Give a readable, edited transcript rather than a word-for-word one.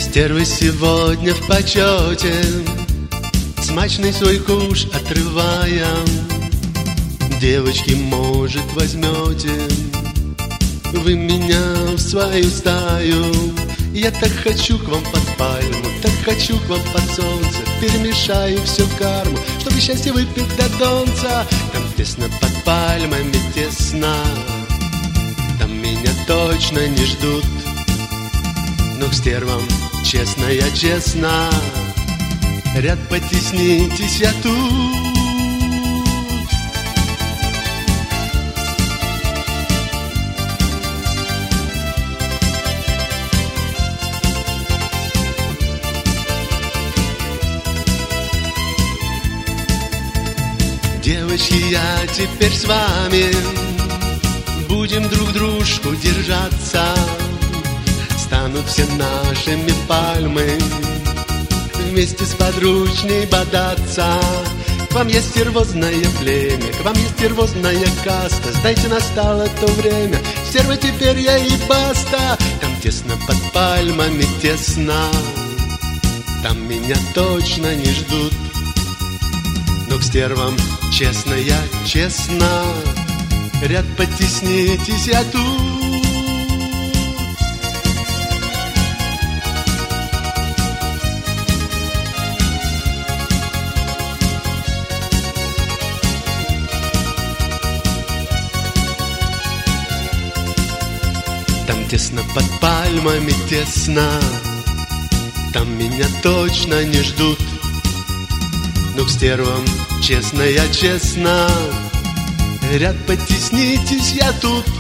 Стервы сегодня в почете, смачный свой куш отрываем. Девочки, может, возьмете вы меня в свою стаю? Я так хочу к вам под пальму, так хочу к вам под солнце. Перемешаю всю карму, чтобы счастье выпить до донца. Там тесно под пальмами, тесно, там меня точно не ждут. Но к стервам честно я честно, ряд потеснитесь, я тут. Девочки, я теперь с вами, будем друг дружку держаться. Станут все нашими пальмы, вместе с подручней бодаться. К вам есть стервозное племя, к вам есть стервозная каста. Сдайте, настало то время, стерва теперь я и баста. Там тесно под пальмами, тесно, там меня точно не ждут. Но к стервам честно я честно, ряд потеснитесь, я тут. Там тесно под пальмами, тесно, там меня точно не ждут. Но к стервам честно я честно, ряд потеснитесь, я тут.